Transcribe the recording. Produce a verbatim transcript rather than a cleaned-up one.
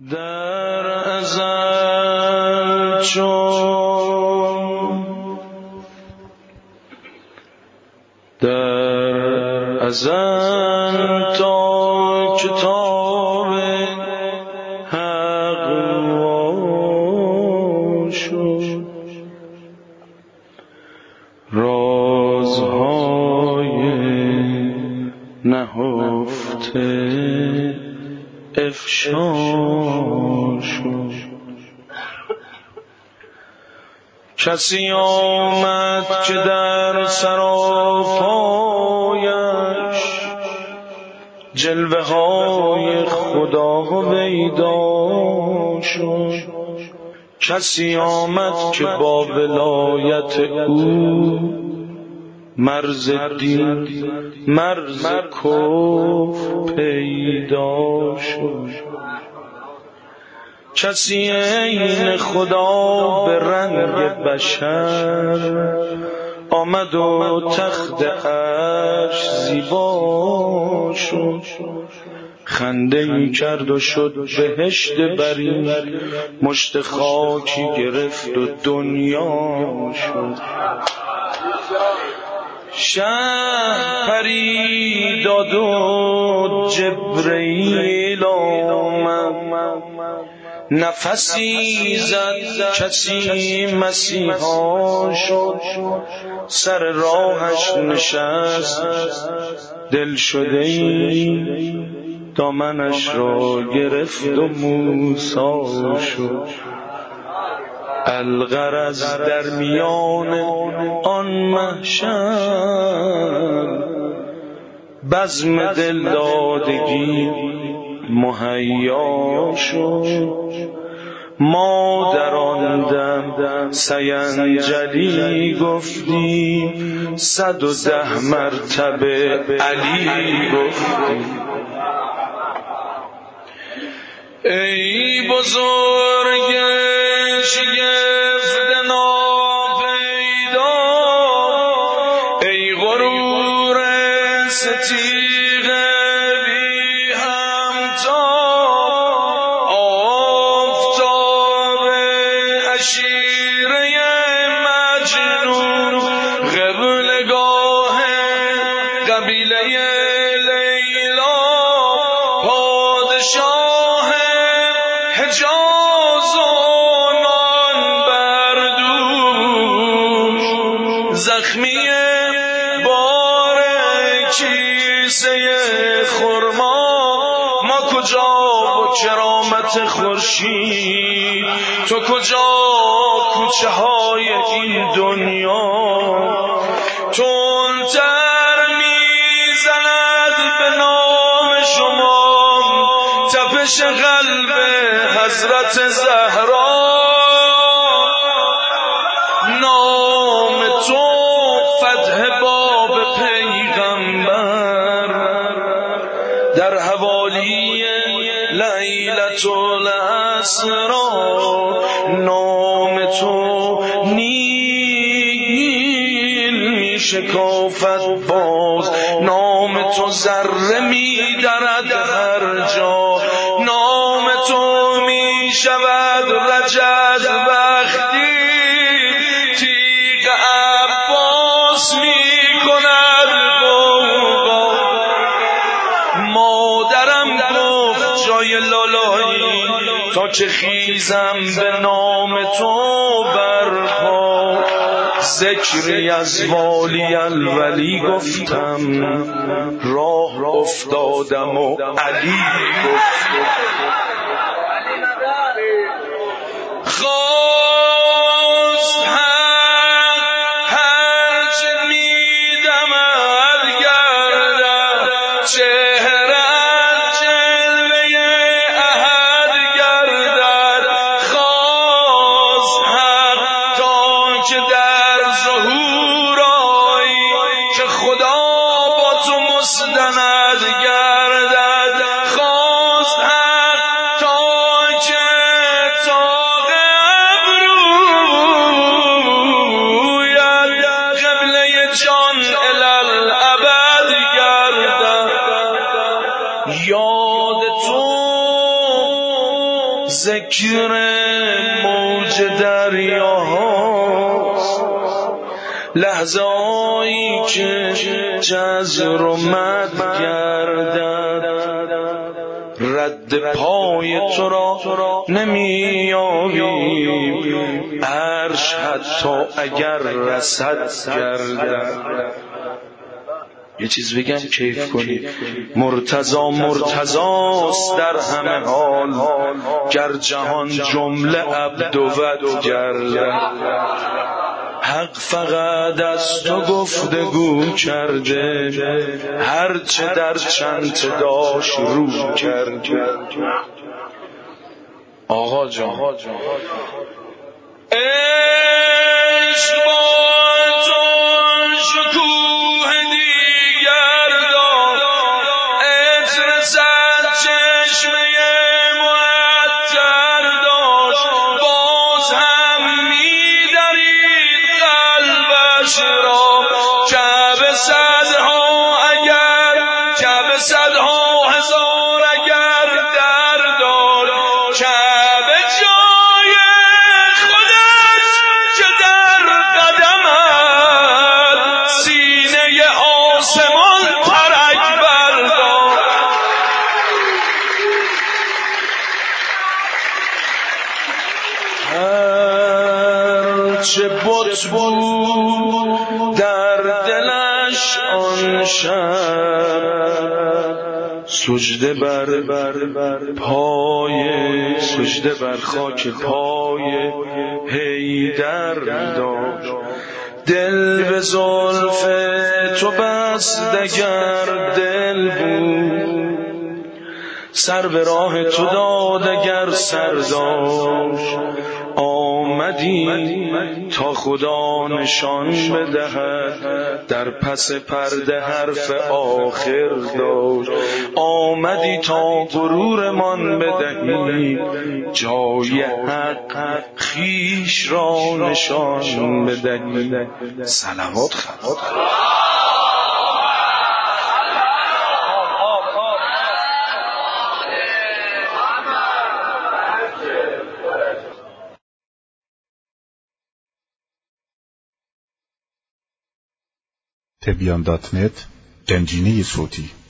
در ازل چون در ازل تا کتاب حق وا شد، رازهای نهفته افشا شد. کسی آمد که در سراپایش جلوه های خدا پیدا شد. کسی آمد که با ولایت او مرز دین مرز کفر پیدا شد. کسی عین خدا به رنگ بشر آمد و تخت عرش زیبا شد. خنده ای کرد و شد بهشت برین، مشت خاکی گرفت و دنیا شد. شهر پری داد و جبرئیل آمد، نفسی زد کسی مسیحا شد. سر راهش نشست دل شده ای، دامنش را گرفت و موسی شد. الغرض در میان آن محشر بزم دلدادگی مهیا شد. ما در آن دم سینجلی گفتیم، صد و ده مرتبه علی گفتیم. ای بزرگ شگفت ناپیدا، ای غرور ستیغ بی همتا، آفتاب عشیره مجنون، قبلگاه قبیله لیلا، پادشاه حجاز و نان بردوش، زخمی بار کیسه خرما، ما کجا و کرامت خورشید، تو کجا کوچه های این دنیا. تندتر میزند به نام شما تپش قلب حضرت زهرا. نام تو فتح باب پیغمبر، در حوالی لیلة الاسری. نام تو نیل می شکافت باز، نام تو ذره می درد هر جا. نام تو می شود رجز وقتی تیغ عباس می کند غوغا. مادرم گفت جای لالایی، تا که خیزم به نام تو برپا. ذکری از والی الولی گفتم، راه افتادم و علی گفتم. خواست حق هرچه میدمد گردد، چهرت جلوه احد گردد. خواست حق تا که در ظهور آیی، که خدا با تو مستند گردد. خواست حق ذکر موج دریاهاست، لحظه‌هایی که جزر و مد گردد، رد پای تو را نمی‌یابیم، عرش حتی اگر رصد گردد. یه چیز بگم کیف کنی، مرتضی مرتضاست در همه حال، گر جهان جمله عبد و ود گردد. حق فقط از تو گفتگو کرده، هرچه در چنت داشت رو کرده. آقا جان عشق با تو شکوه دیگر داد، عطر صد چشمه معطر داشت، باز هم می‌درید قلبش را. کعبه صدها اگر کعبه صدها هزار اگر در داد، کعبه جای خودت که در قدمت، سینه آسمان ترک بردار. هرچه بت بود در دلش آن شب، سجده بر پای سجده بر خاک پای حیدر داشت. دل به زلف تو بس دگر دل بود، سر به راه تو داد اگر سر داشت. آمدی تا خدا نشان بدهد، در پس پرده حرف آخر داشت. آمدی تا غرورمان بدهی، جای حق خیش را نشان بدهی. صلوات خواهد تبیان دات نت، گنجینه صوتی.